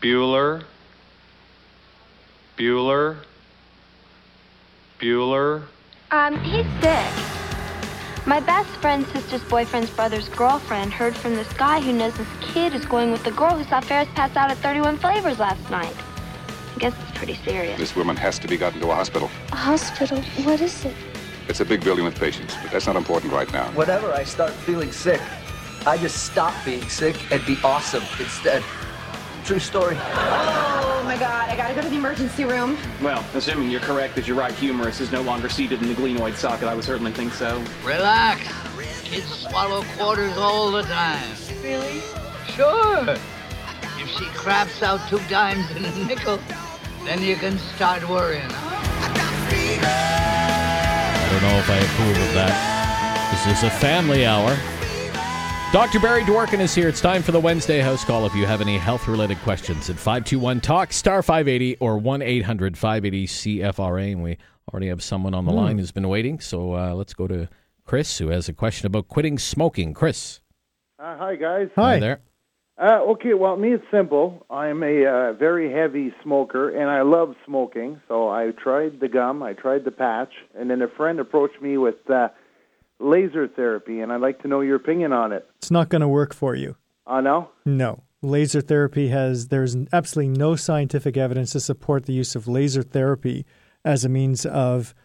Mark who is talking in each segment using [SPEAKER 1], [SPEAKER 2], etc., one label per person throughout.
[SPEAKER 1] Bueller. Bueller. Bueller.
[SPEAKER 2] He's sick. My best friend's sister's boyfriend's brother's girlfriend heard from this guy who knows this kid is going with the girl who saw Ferris pass out at 31 Flavors last night. I guess it's pretty serious.
[SPEAKER 3] This woman has to be gotten to a hospital.
[SPEAKER 2] A hospital? What is it?
[SPEAKER 3] It's a big building with patients, but that's not important right now.
[SPEAKER 4] Whenever I start feeling sick, I just stop being sick and be awesome instead. True story.
[SPEAKER 5] Oh my God, I gotta go to the emergency room.
[SPEAKER 6] Well, assuming you're correct that your right humerus is no longer seated in the glenoid socket, I would certainly think so.
[SPEAKER 7] Relax. Kids swallow quarters all the time.
[SPEAKER 5] Really?
[SPEAKER 7] Sure. If she craps out 2 dimes and a nickel, then you can start worrying.
[SPEAKER 8] I don't know if I approve of that. This is a family hour. Dr. Barry Dworkin is here. It's time for the Wednesday House Call. If you have any health-related questions at 521-TALK, star 580, or 1-800-580-CFRA. And we already have someone on the line who's been waiting. So let's go to Chris, who has a question about quitting smoking. Chris.
[SPEAKER 9] Hi, guys.
[SPEAKER 8] Hi there.
[SPEAKER 9] Okay, well, me, it's simple. I'm a very heavy smoker, and I love smoking. So I tried the gum, I tried the patch, and then a friend approached me with laser therapy, and I'd like to know your opinion on it.
[SPEAKER 10] It's not going to work for you.
[SPEAKER 9] No?
[SPEAKER 10] No. Laser therapy there's absolutely no scientific evidence to support the use of laser therapy as a means of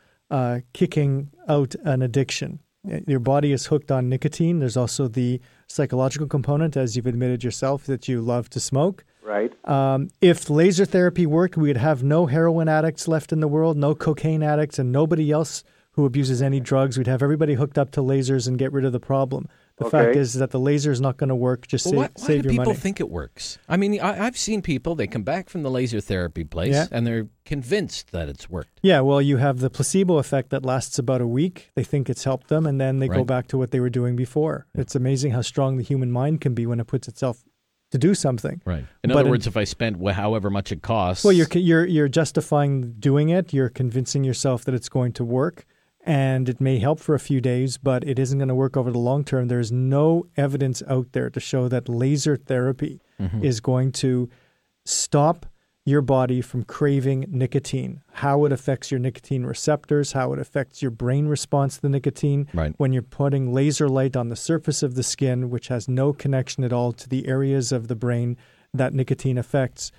[SPEAKER 10] kicking out an addiction. Your body is hooked on nicotine. There's also the psychological component, as you've admitted yourself, that you love to smoke.
[SPEAKER 9] Right.
[SPEAKER 10] If laser therapy worked, we'd have no heroin addicts left in the world, no cocaine addicts, and nobody else who abuses any drugs. We'd have everybody hooked up to lasers and get rid of the problem. The fact is that the laser is not going to work. Just save your money.
[SPEAKER 8] Why do people think it works? I mean, I've seen people, they come back from the laser therapy place and they're convinced that it's worked.
[SPEAKER 10] Yeah, well, you have the placebo effect that lasts about a week. They think it's helped them, and then they go back to what they were doing before. Yeah. It's amazing how strong the human mind can be when it puts itself to do something.
[SPEAKER 8] Right. In other words, if I spent however much it costs.
[SPEAKER 10] Well, you're justifying doing it. You're convincing yourself that it's going to work. And it may help for a few days, but it isn't going to work over the long term. There's no evidence out there to show that laser therapy is going to stop your body from craving nicotine, how it affects your nicotine receptors, how it affects your brain response to the nicotine.
[SPEAKER 8] Right.
[SPEAKER 10] When you're putting laser light on the surface of the skin, which has no connection at all to the areas of the brain that nicotine affects,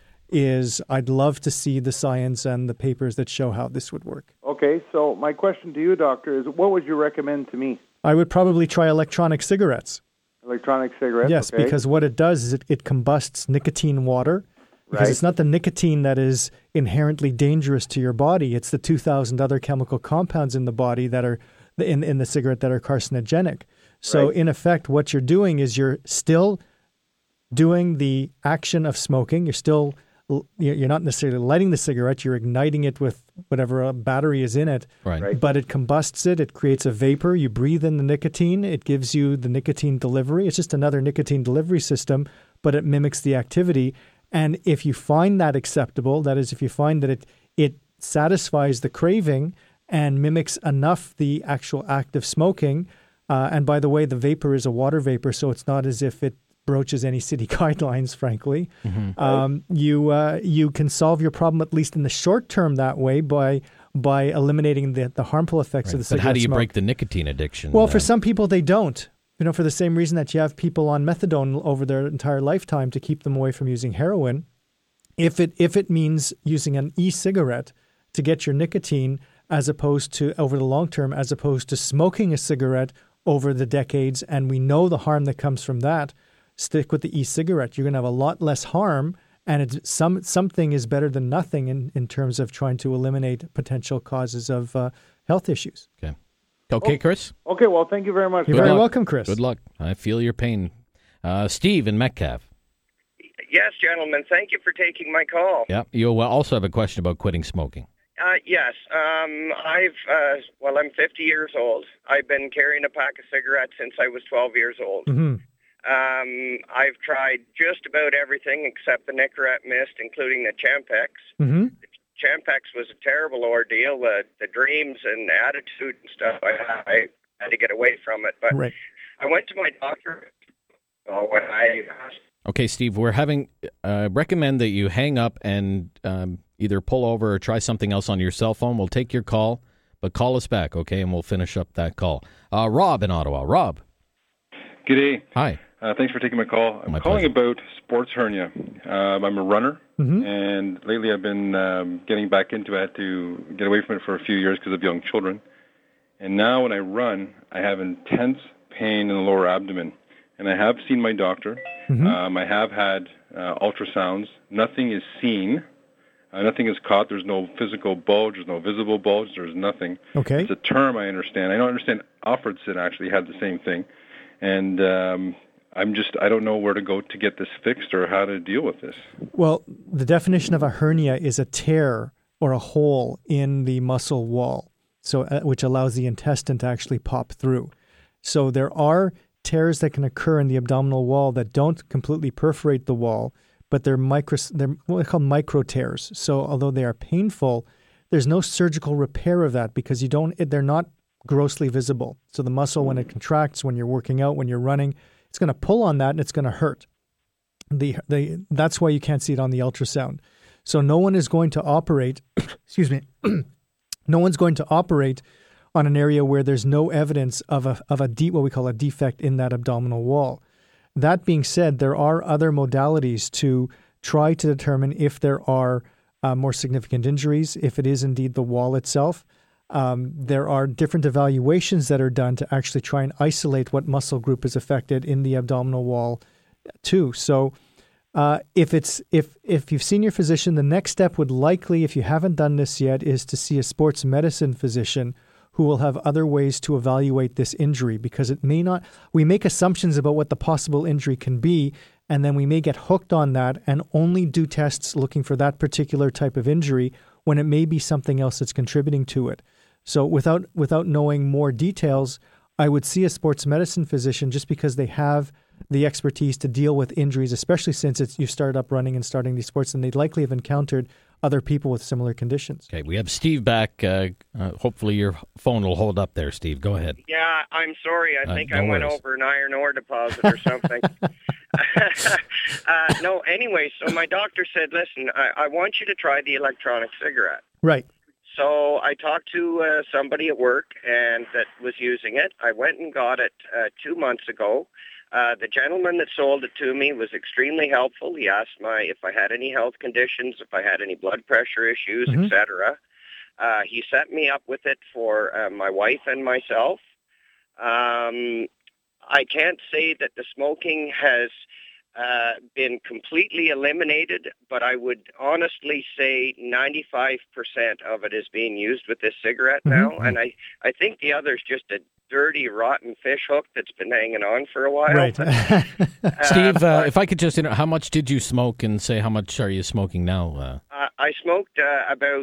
[SPEAKER 10] I'd love to see the science and the papers that show how this would work.
[SPEAKER 9] Okay, so my question to you, doctor, is what would you recommend to me?
[SPEAKER 10] I would probably try electronic cigarettes.
[SPEAKER 9] Electronic cigarettes?
[SPEAKER 10] Yes,
[SPEAKER 9] okay.
[SPEAKER 10] Because what it does is it combusts nicotine water. Because it's not the nicotine that is inherently dangerous to your body. It's the 2,000 other chemical compounds in the body that are in the cigarette that are carcinogenic. So in effect, what you're doing is you're still doing the action of smoking. You're not necessarily lighting the cigarette. You're igniting it with whatever battery is in it.
[SPEAKER 8] Right.
[SPEAKER 10] But it combusts it. It creates a vapor. You breathe in the nicotine. It gives you the nicotine delivery. It's just another nicotine delivery system, but it mimics the activity. And if you find that acceptable, that is, if you find that it satisfies the craving and mimics enough the actual act of smoking, and by the way, the vapor is a water vapor, so it's not as if it broaches any city guidelines, frankly. You can solve your problem, at least in the short term, that way by eliminating the harmful effects of the cigarette
[SPEAKER 8] But how do you
[SPEAKER 10] smoke.
[SPEAKER 8] break the nicotine addiction?
[SPEAKER 10] Well, for some people, they don't. For the same reason that you have people on methadone over their entire lifetime to keep them away from using heroin. If it means using an e-cigarette to get your nicotine as opposed to, over the long term, as opposed to smoking a cigarette over the decades, and we know the harm that comes from that, stick with the e-cigarette. You're going to have a lot less harm, and something is better than nothing in terms of trying to eliminate potential causes of health issues.
[SPEAKER 8] Okay, Chris?
[SPEAKER 9] Okay, well, thank you very much.
[SPEAKER 10] You're very welcome, Chris.
[SPEAKER 8] Good luck. I feel your pain. Steve in Metcalfe.
[SPEAKER 11] Yes, gentlemen. Thank you for taking my call.
[SPEAKER 8] Yeah. You also have a question about quitting smoking.
[SPEAKER 11] Yes. I'm 50 years old. I've been carrying a pack of cigarettes since I was 12 years old. I've tried just about everything except the Nicorette Mist, including the Champex. Champex was a terrible ordeal. The dreams and attitude and stuff, I had to get away from it. But I went to my doctor when I asked
[SPEAKER 8] Okay, Steve, we're having recommend that you hang up and either pull over or try something else on your cell phone. We'll take your call, but call us back, okay, and we'll finish up that call. Rob in Ottawa. Rob.
[SPEAKER 1] G'day.
[SPEAKER 8] Hi.
[SPEAKER 1] Thanks for taking my call. I'm
[SPEAKER 8] My
[SPEAKER 1] calling
[SPEAKER 8] pleasure.
[SPEAKER 1] about sports hernia. I'm a runner, and lately I've been getting back into it. I had to get away from it for a few years because of young children. And now when I run, I have intense pain in the lower abdomen. And I have seen my doctor. I have had ultrasounds. Nothing is seen. Nothing is caught. There's no physical bulge. There's no visible bulge. There's nothing.
[SPEAKER 10] Okay.
[SPEAKER 1] It's a term I understand. I don't understand Alfredson actually had the same thing. And I don't know where to go to get this fixed or how to deal with this.
[SPEAKER 10] Well, the definition of a hernia is a tear or a hole in the muscle wall, so which allows the intestine to actually pop through. So there are tears that can occur in the abdominal wall that don't completely perforate the wall, but they're what they call micro tears. So although they are painful, there's no surgical repair of that because they're not grossly visible. So the muscle, when it contracts, when you're working out, when you're running, it's going to pull on that and it's going to hurt. That's why you can't see it on the ultrasound. So no one is going to operate, excuse me, no one's going to operate on an area where there's no evidence of what we call a defect in that abdominal wall. That being said, there are other modalities to try to determine if there are more significant injuries, if it is indeed the wall itself. There are different evaluations that are done to actually try and isolate what muscle group is affected in the abdominal wall too. So if you've seen your physician, the next step would likely, if you haven't done this yet, is to see a sports medicine physician who will have other ways to evaluate this injury, because we make assumptions about what the possible injury can be, and then we may get hooked on that and only do tests looking for that particular type of injury when it may be something else that's contributing to it. So without knowing more details, I would see a sports medicine physician just because they have the expertise to deal with injuries, especially since you started up running and starting these sports, and they'd likely have encountered other people with similar conditions.
[SPEAKER 8] Okay, we have Steve back. Hopefully your phone will hold up there, Steve. Go ahead.
[SPEAKER 11] Yeah, I'm sorry. I think I went over an iron ore deposit or something. No, anyway, so my doctor said, listen, I want you to try the electronic cigarette.
[SPEAKER 10] Right.
[SPEAKER 11] So I talked to somebody at work and that was using it. I went and got it 2 months ago. The gentleman that sold it to me was extremely helpful. He asked if I had any health conditions, if I had any blood pressure issues, etc. He set me up with it for my wife and myself. I can't say that the smoking has been completely eliminated, but I would honestly say 95% of it is being used with this cigarette now, and I think the other is just a dirty, rotten fish hook that's been hanging on for a while.
[SPEAKER 10] Right.
[SPEAKER 8] Steve, if I could just, how much did you smoke, and say how much are you smoking now?
[SPEAKER 11] I smoked about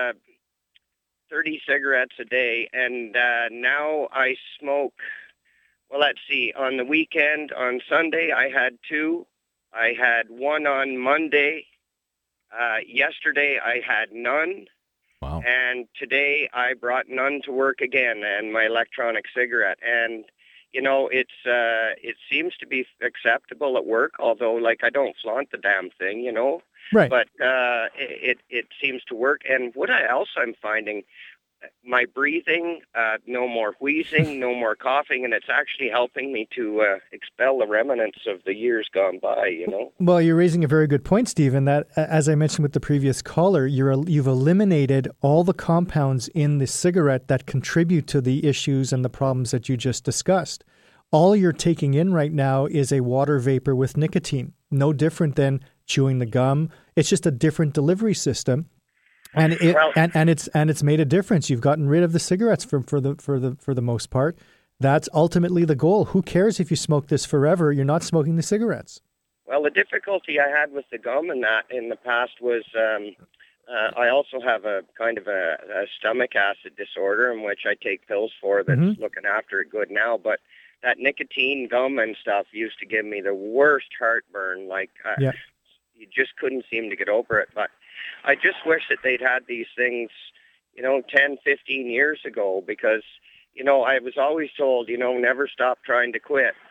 [SPEAKER 11] 30 cigarettes a day, and now I smoke, well, let's see, on the weekend, on Sunday, I had 2. I had 1 on Monday. Yesterday, I had none.
[SPEAKER 8] Wow.
[SPEAKER 11] And today I brought none to work again, and my electronic cigarette. And, it seems to be acceptable at work, although, I don't flaunt the damn thing,
[SPEAKER 10] Right.
[SPEAKER 11] But it seems to work. And what else I'm finding, my breathing, no more wheezing, no more coughing, and it's actually helping me to expel the remnants of the years gone by,
[SPEAKER 10] Well, you're raising a very good point, Stephen, that, as I mentioned with the previous caller, you've eliminated all the compounds in the cigarette that contribute to the issues and the problems that you just discussed. All you're taking in right now is a water vapor with nicotine, no different than chewing the gum. It's just a different delivery system. And it's made a difference. You've gotten rid of the cigarettes for the most part. That's ultimately the goal. Who cares if you smoke this forever? You're not smoking the cigarettes.
[SPEAKER 11] Well, the difficulty I had with the gum in the past was I also have a kind of a stomach acid disorder in which I take pills for that's looking after it good now. But that nicotine gum and stuff used to give me the worst heartburn. You just couldn't seem to get over it. But I just wish that they'd had these things, 10, 15 years ago, because, I was always told, never stop trying to quit.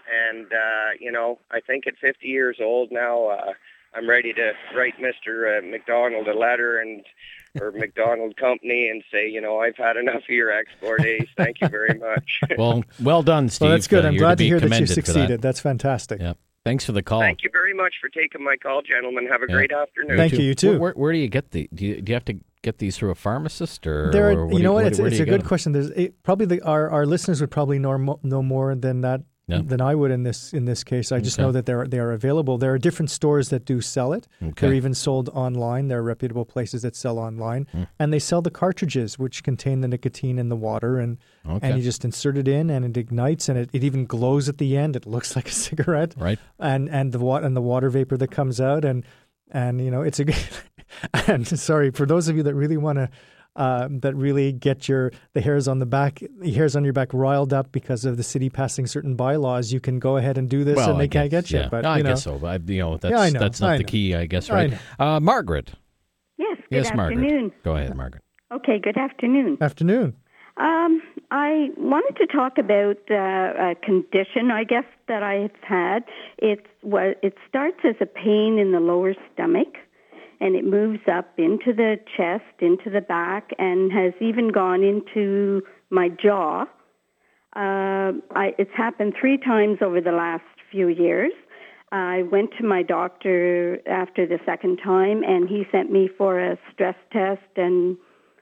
[SPEAKER 11] And, I think at 50 years old now, I'm ready to write Mr. McDonald a letter or McDonald Company and say, I've had enough of your export days. Thank you very much.
[SPEAKER 8] Well done, Steve.
[SPEAKER 10] Well, that's good. I'm glad to hear that you
[SPEAKER 8] commended for
[SPEAKER 10] succeeded. That's fantastic.
[SPEAKER 8] Yeah. Thanks for the call.
[SPEAKER 11] Thank you very much for taking my call, gentlemen. Have a great afternoon.
[SPEAKER 10] Thank you. You too.
[SPEAKER 8] Where do you get the? Do you have to get these through a pharmacist or?
[SPEAKER 10] It's a good question. Probably our listeners would probably know more than that. Yeah. Than I would in this case. I just know that they are available. There are different stores that do sell it. Okay. They're even sold online. There are reputable places that sell online, and they sell the cartridges which contain the nicotine in the water, and you just insert it in, and it ignites, and it even glows at the end. It looks like a cigarette,
[SPEAKER 8] right?
[SPEAKER 10] And the water vapor that comes out, and it's a. And sorry for those of you that really want to. That really get the hairs on your back riled up because of the city passing certain bylaws. You can go ahead and do this, and they can't get you. But
[SPEAKER 8] I guess so. But that's not the key, I guess. Right? Margaret.
[SPEAKER 12] Yes. Good afternoon.
[SPEAKER 8] Margaret. Go ahead, Margaret.
[SPEAKER 12] Okay. Good afternoon.
[SPEAKER 10] Afternoon.
[SPEAKER 12] I wanted to talk about a condition, I guess, that I've had. It starts as a pain in the lower stomach. And it moves up into the chest, into the back, and has even gone into my jaw. It's happened 3 times over the last few years. I went to my doctor after the second time, and he sent me for a stress test and,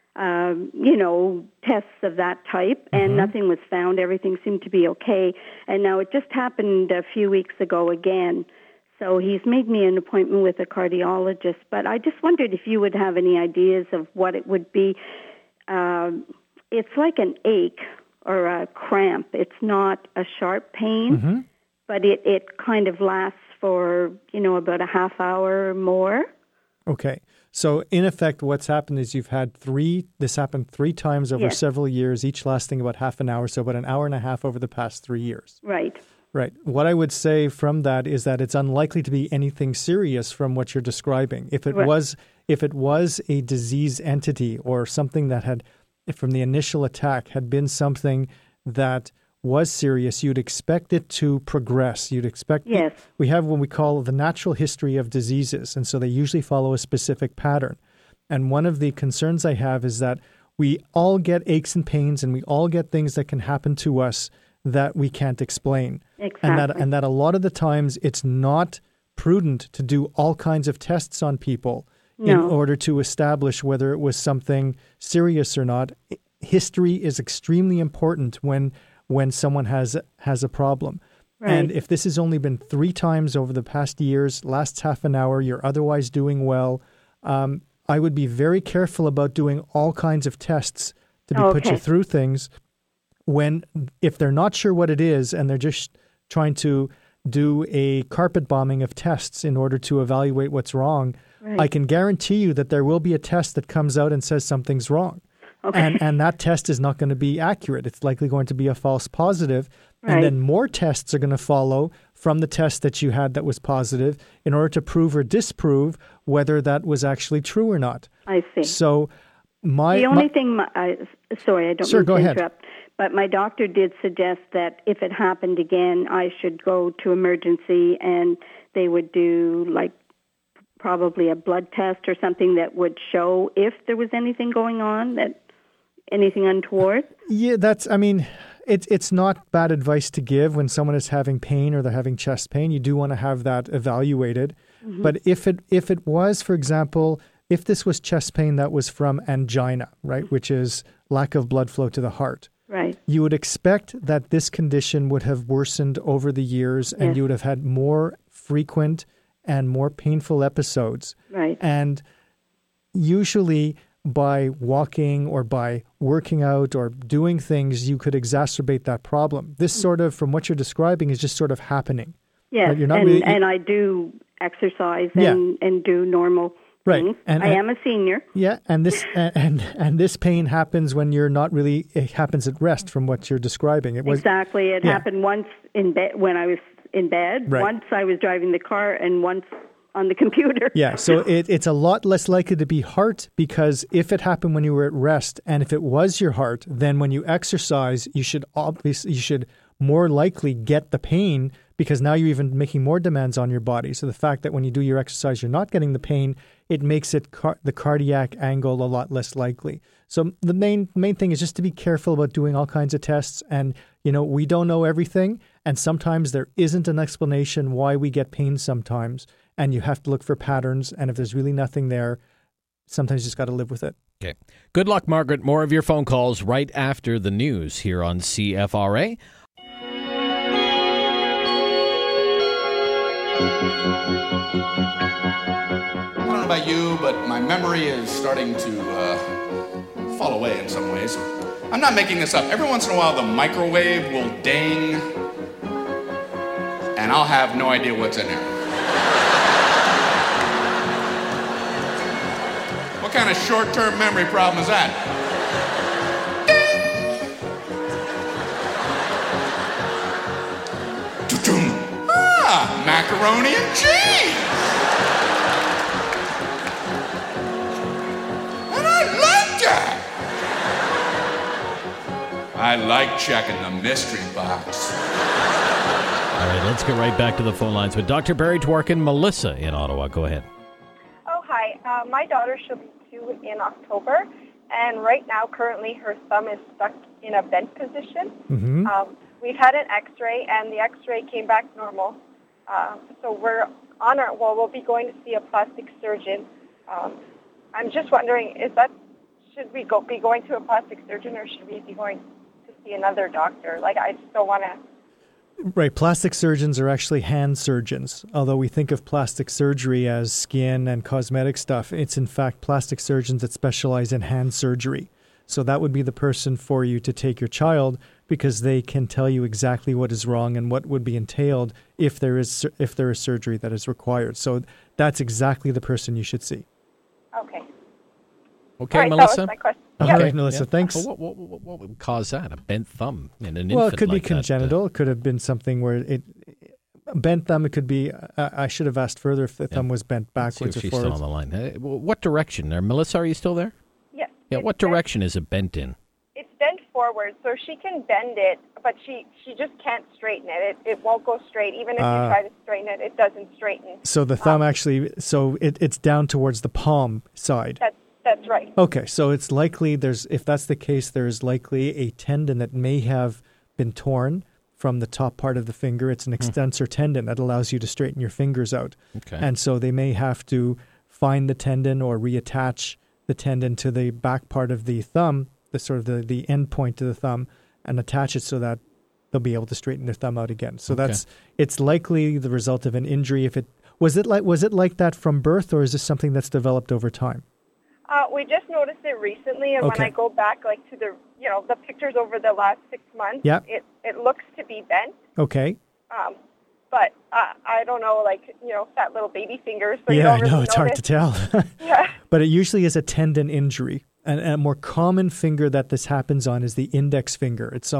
[SPEAKER 12] tests of that type, and nothing was found. Everything seemed to be okay. And now it just happened a few weeks ago again. So he's made me an appointment with a cardiologist, but I just wondered if you would have any ideas of what it would be. It's like an ache or a cramp. It's not a sharp pain, but it kind of lasts for, about a half hour or more.
[SPEAKER 10] Okay. So in effect, what's happened is you've had this happened 3 times over several years, each lasting about half an hour, so about an hour and a half over the past 3 years.
[SPEAKER 12] Right.
[SPEAKER 10] Right. What I would say from that is that it's unlikely to be anything serious from what you're describing. If it was a disease entity or something that had, from the initial attack, had been something that was serious, you'd expect it to progress. You'd expect we have what we call the natural history of diseases, and so they usually follow a specific pattern. And one of the concerns I have is that we all get aches and pains, and we all get things that can happen to us that we can't explain.
[SPEAKER 12] Exactly.
[SPEAKER 10] And that a lot of the times it's not prudent to do all kinds of tests on people in order to establish whether it was something serious or not. History is extremely important when someone has a problem. Right. And if this has only been 3 times over the past years, lasts half an hour, you're otherwise doing well, I would be very careful about doing all kinds of tests to put you through things. If they're not sure what it is and they're just trying to do a carpet bombing of tests in order to evaluate what's wrong, I can guarantee you that there will be a test that comes out and says something's wrong. Okay. And that test is not going to be accurate. It's likely going to be a false positive. Right. And then more tests are going to follow from the test that you had that was positive in order to prove or disprove whether that was actually true or not.
[SPEAKER 12] I see.
[SPEAKER 10] So
[SPEAKER 12] the only thing, sorry, I don't mean to interrupt.
[SPEAKER 10] Ahead.
[SPEAKER 12] But my doctor did suggest that if it happened again, I should go to emergency and they would do probably a blood test or something that would show if there was anything going on, anything untoward. Yeah,
[SPEAKER 10] it's not bad advice to give when someone is having pain or they're having chest pain. You do want to have that evaluated. Mm-hmm. But if it was, for example, if this was chest pain that was from angina, right, which is lack of blood flow to the heart,
[SPEAKER 12] right,
[SPEAKER 10] you would expect that this condition would have worsened over the years and you would have had more frequent and more painful episodes.
[SPEAKER 12] Right.
[SPEAKER 10] And usually by walking or by working out or doing things, you could exacerbate that problem. This sort of, from what you're describing, is just sort of happening.
[SPEAKER 12] Yes, right? You're not and I do exercise and do normal things. And I am a senior.
[SPEAKER 10] Yeah, and this and this pain happens when you're not really. It happens at rest, from what you're describing.
[SPEAKER 12] Exactly. It happened once in bed when I was in bed. Right. Once I was driving the car, and once on the computer.
[SPEAKER 10] Yeah, so it's a lot less likely to be heart, because if it happened when you were at rest, and if it was your heart, then when you exercise, you should more likely get the pain because now you're even making more demands on your body. So the fact that when you do your exercise, you're not getting the pain, it makes it the cardiac angle a lot less likely. So the main thing is just to be careful about doing all kinds of tests. And, we don't know everything. And sometimes there isn't an explanation why we get pain sometimes. And you have to look for patterns. And if there's really nothing there, sometimes you just got to live with it.
[SPEAKER 8] Okay. Good luck, Margaret. More of your phone calls right after the news here on CFRA.
[SPEAKER 13] I don't know about you, but my memory is starting to fall away in some ways. I'm not making this up. Every once in a while, the microwave will ding, and I'll have no idea what's in there. What kind of short-term memory problem is that? Ding! Ah, macaroni and cheese! And I like that! I like checking the mystery box.
[SPEAKER 8] All right, let's get right back to the phone lines with Dr. Barry Dworkin, Melissa in Ottawa. Go ahead.
[SPEAKER 14] Oh, hi. My daughter, she'll be 2 in October, and right now, currently, her thumb is stuck in a bent position.
[SPEAKER 10] Mm-hmm.
[SPEAKER 14] We've had an X-ray, and the X-ray came back normal. So we'll be going to see a plastic surgeon. I'm just wondering, should we be going to a plastic surgeon, or should we be going to see another doctor? I just don't want to.
[SPEAKER 10] Right. Plastic surgeons are actually hand surgeons. Although we think of plastic surgery as skin and cosmetic stuff, it's in fact plastic surgeons that specialize in hand surgery. So that would be the person for you to take your child, because they can tell you exactly what is wrong and what would be entailed if there is surgery that is required. So that's exactly the person you should see.
[SPEAKER 14] Okay.
[SPEAKER 8] Okay,
[SPEAKER 14] right,
[SPEAKER 8] Melissa.
[SPEAKER 14] That was my question.
[SPEAKER 10] All right, Melissa, thanks.
[SPEAKER 8] Well, what would cause that? A bent thumb in an infant?
[SPEAKER 10] Well, it could be
[SPEAKER 8] like
[SPEAKER 10] congenital. It could have been something where bent thumb. It could be. I should have asked further if the thumb was bent backwards or
[SPEAKER 8] she's
[SPEAKER 10] forwards.
[SPEAKER 8] still on the line. What direction there? Melissa, are you still there?
[SPEAKER 14] Yes.
[SPEAKER 8] Yeah, what direction is it bent in?
[SPEAKER 14] It's bent forward, so she can bend it, but she just can't straighten it. It won't go straight. Even if you try to straighten it, it doesn't straighten.
[SPEAKER 10] So the thumb actually, it's down towards the palm side.
[SPEAKER 14] That's right.
[SPEAKER 10] Okay, so it's likely if that's the case, there's likely a tendon that may have been torn from the top part of the finger. It's an extensor tendon that allows you to straighten your fingers out.
[SPEAKER 8] Okay.
[SPEAKER 10] And so they may have to find the tendon or reattach the tendon to the back part of the thumb, the end point to the thumb, and attach it so that they'll be able to straighten their thumb out again. So it's likely the result of an injury. Was it like that from birth, or is this something that's developed over time?
[SPEAKER 14] We just noticed it recently, and when I go back to the pictures over the last 6 months, it looks to be bent.
[SPEAKER 10] Okay.
[SPEAKER 14] But I don't know, fat little baby fingers. So
[SPEAKER 10] It's hard to tell.
[SPEAKER 14] Yeah.
[SPEAKER 10] But it usually is a tendon injury. And a more common finger that this happens on is the index finger. It's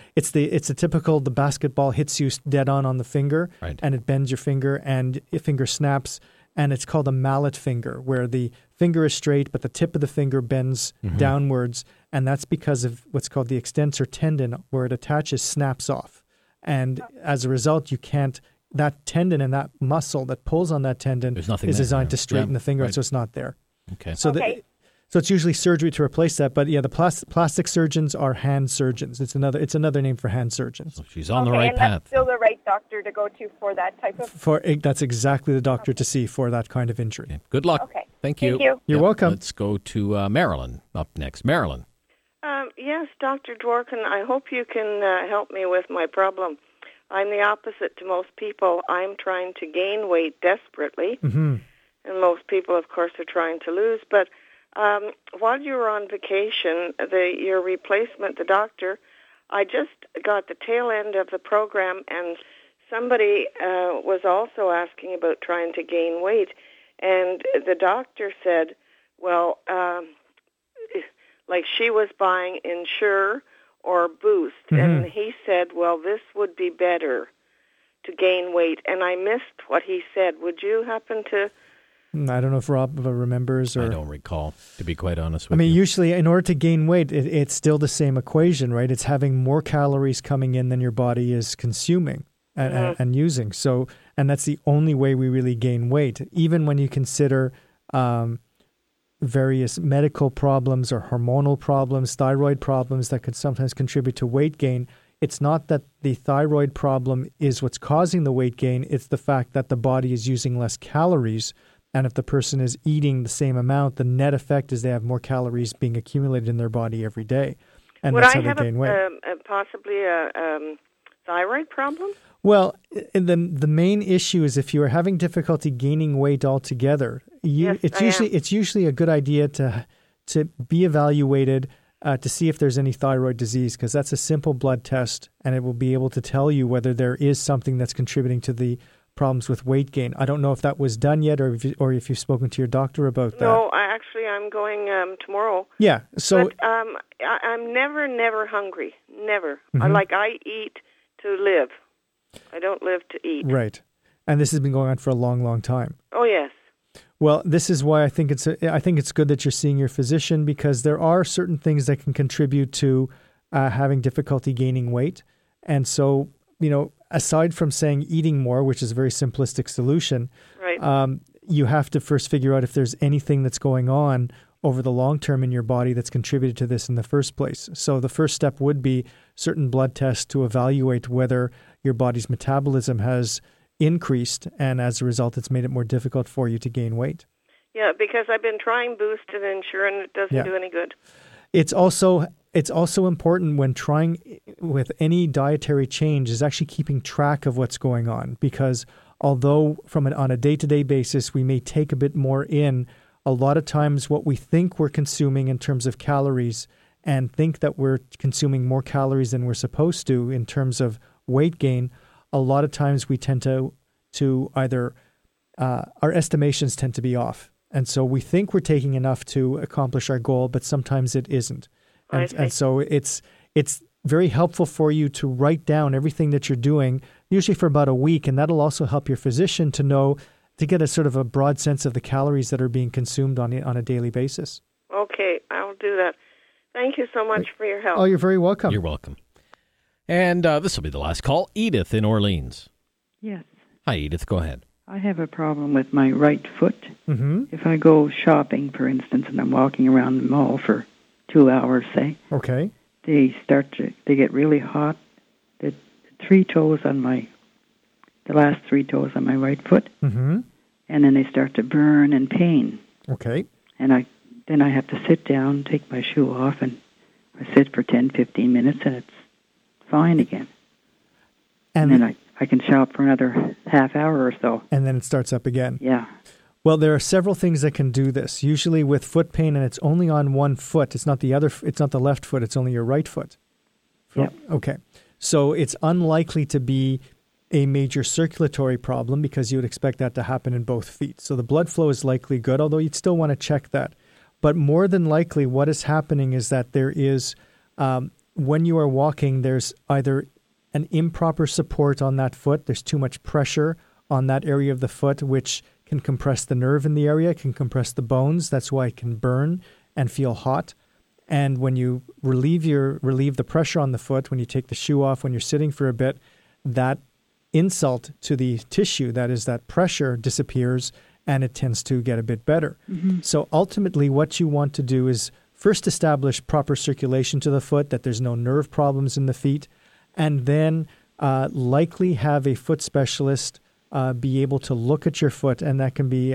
[SPEAKER 10] a typical, the basketball hits you dead on the finger,
[SPEAKER 8] right,
[SPEAKER 10] and it bends your finger, and your finger snaps, and it's called a mallet finger, where the finger is straight, but the tip of the finger bends downwards, and that's because of what's called the extensor tendon, where it attaches, snaps off. And as a result, that tendon and that muscle that pulls on that tendon is designed to straighten the finger, so it's not there.
[SPEAKER 8] Okay.
[SPEAKER 10] So it's usually surgery to replace that, but the plastic surgeons are hand surgeons. It's another name for hand surgeons.
[SPEAKER 8] So she's on the right path.
[SPEAKER 14] That's still the right doctor to go to for that type of.
[SPEAKER 10] That's exactly the doctor to see for that kind of injury.
[SPEAKER 8] Okay. Good luck.
[SPEAKER 14] Okay.
[SPEAKER 8] Thank you.
[SPEAKER 10] You're welcome.
[SPEAKER 8] Let's go to Marilyn up next. Marilyn.
[SPEAKER 15] Yes, Dr. Dworkin, I hope you can help me with my problem. I'm the opposite to most people. I'm trying to gain weight desperately, and most people, of course, are trying to lose. But while you were on vacation, your replacement, the doctor, I just got the tail end of the program, and somebody was also asking about trying to gain weight. And the doctor said, well, like she was buying Ensure or Boost. And he said, well, this would be better to gain weight. And I missed what he said. Would you happen to
[SPEAKER 10] I don't know if Rob remembers. Or
[SPEAKER 8] I don't recall, to be quite honest with
[SPEAKER 10] you. I mean,
[SPEAKER 8] you.
[SPEAKER 10] usually in order to gain weight, it's still the same equation, right? It's having more calories coming in than your body is consuming and using. So, and that's the only way we really gain weight. Even when you consider various medical problems or hormonal problems, thyroid problems that could sometimes contribute to weight gain, it's not that the thyroid problem is what's causing the weight gain. It's the fact that the body is using less calories. And if the person is eating the same amount, the net effect is they have more calories being accumulated in their body every day. And
[SPEAKER 15] Would
[SPEAKER 10] that's
[SPEAKER 15] I
[SPEAKER 10] how
[SPEAKER 15] have
[SPEAKER 10] they gain weight.
[SPEAKER 15] possibly a thyroid problem?
[SPEAKER 10] Well, the main issue is if you are having difficulty gaining weight altogether, it's usually a good idea to be evaluated to see if there's any thyroid disease, because that's a simple blood test and it will be able to tell you whether there is something that's contributing to the problems with weight gain. I don't know if that was done yet or if you've spoken to your doctor about that.
[SPEAKER 15] No, I'm going tomorrow.
[SPEAKER 10] Yeah, so...
[SPEAKER 15] But I'm never hungry. Never. I eat to live. I don't live to eat.
[SPEAKER 10] Right. And this has been going on for a long, long time.
[SPEAKER 15] Oh, yes.
[SPEAKER 10] Well, this is why I think it's good that you're seeing your physician, because there are certain things that can contribute to having difficulty gaining weight. And so, aside from saying eating more, which is a very simplistic solution,
[SPEAKER 15] right.
[SPEAKER 10] You have to first figure out if there's anything that's going on over the long term in your body that's contributed to this in the first place. So the first step would be certain blood tests to evaluate whether your body's metabolism has increased, and as a result, it's made it more difficult for you to gain weight.
[SPEAKER 15] Yeah, because I've been trying Boost and Ensure, and it doesn't do any good. It's
[SPEAKER 10] also important when trying with any dietary change is actually keeping track of what's going on, because although on a day-to-day basis we may take a bit more in, a lot of times what we think we're consuming in terms of calories and think that we're consuming more calories than we're supposed to in terms of weight gain, a lot of times we tend to either our estimations tend to be off. And so we think we're taking enough to accomplish our goal, but sometimes it isn't. And so it's very helpful for you to write down everything that you're doing, usually for about a week, and that'll also help your physician to get a sort of a broad sense of the calories that are being consumed on a daily basis.
[SPEAKER 15] Okay, I'll do that. Thank you so much for your help.
[SPEAKER 10] Oh, you're very welcome.
[SPEAKER 8] You're welcome. And this will be the last call. Edith in Orleans.
[SPEAKER 16] Yes.
[SPEAKER 8] Hi, Edith. Go ahead.
[SPEAKER 16] I have a problem with my right foot.
[SPEAKER 10] Mm-hmm.
[SPEAKER 16] If I go shopping, for instance, and I'm walking around the mall for 2 hours, say,
[SPEAKER 10] okay,
[SPEAKER 16] they get really hot. The last three toes on my right foot,
[SPEAKER 10] mm-hmm.
[SPEAKER 16] and then they start to burn and pain.
[SPEAKER 10] Okay.
[SPEAKER 16] And then I have to sit down, take my shoe off, and I sit for 10, 15 minutes, and it's fine again. And then I can shop for another half hour or so.
[SPEAKER 10] And then it starts up again.
[SPEAKER 16] Yeah.
[SPEAKER 10] Well, there are several things that can do this. Usually with foot pain, and it's only on one foot. It's not the left foot. It's only your right foot.
[SPEAKER 16] Yep.
[SPEAKER 10] Okay. So it's unlikely to be a major circulatory problem, because you would expect that to happen in both feet. So the blood flow is likely good, although you'd still want to check that. But more than likely, what is happening is that there is, when you are walking, there's either an improper support on that foot. There's too much pressure on that area of the foot, which can compress the nerve in the area, can compress the bones. That's why it can burn and feel hot. And when you relieve the pressure on the foot, when you take the shoe off, when you're sitting for a bit, that insult to the tissue, that is that pressure, disappears, and it tends to get a bit better.
[SPEAKER 16] Mm-hmm.
[SPEAKER 10] So ultimately what you want to do is first establish proper circulation to the foot, that there's no nerve problems in the feet, and then likely have a foot specialist be able to look at your foot, and that can be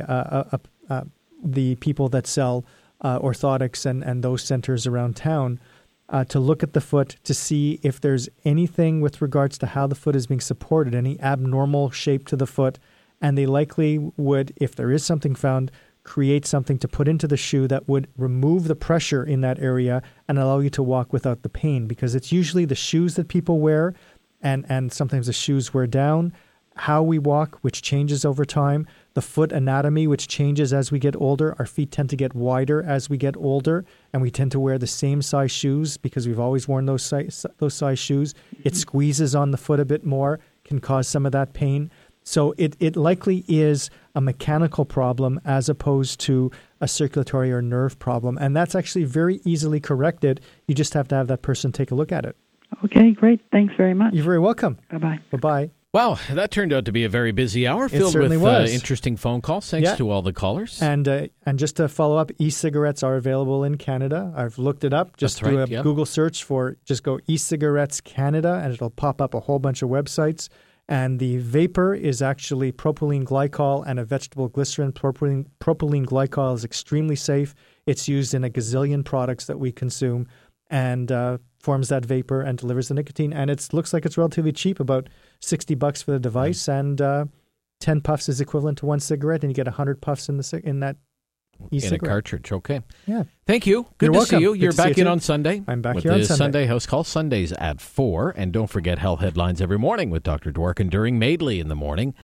[SPEAKER 10] the people that sell orthotics and those centers around town, to look at the foot to see if there's anything with regards to how the foot is being supported, any abnormal shape to the foot, and they likely would, if there is something found, create something to put into the shoe that would remove the pressure in that area and allow you to walk without the pain, because it's usually the shoes that people wear, and sometimes the shoes wear down, how we walk, which changes over time, the foot anatomy, which changes as we get older. Our feet tend to get wider as we get older, and we tend to wear the same size shoes because we've always worn those size shoes. It squeezes on the foot a bit more, can cause some of that pain. So it likely is a mechanical problem as opposed to a circulatory or nerve problem. And that's actually very easily corrected. You just have to have that person take a look at it.
[SPEAKER 16] Okay, great. Thanks very much.
[SPEAKER 10] You're very welcome.
[SPEAKER 16] Bye-bye.
[SPEAKER 10] Bye-bye.
[SPEAKER 8] Wow, that turned out to be a very busy hour filled with interesting phone calls. Thanks to all the callers.
[SPEAKER 10] And just to follow up, e-cigarettes are available in Canada. I've looked it up. Just do a Google search for, just go e-cigarettes Canada, and it'll pop up a whole bunch of websites. And the vapor is actually propylene glycol and a vegetable glycerin. Propylene glycol is extremely safe. It's used in a gazillion products that we consume and forms that vapor and delivers the nicotine. And it looks like it's relatively cheap, about $60 for the device. And 10 puffs is equivalent to one cigarette, and you get 100 puffs in that e-cigarette.
[SPEAKER 8] In a cartridge, okay.
[SPEAKER 10] Yeah.
[SPEAKER 8] Thank you. Good to see you. You're back in on Sunday.
[SPEAKER 10] I'm back
[SPEAKER 8] with
[SPEAKER 10] here on
[SPEAKER 8] the
[SPEAKER 10] Sunday.
[SPEAKER 8] Sunday House Call, Sundays at 4. And don't forget Health Headlines every morning with Dr. Dworkin during Maidley in the morning.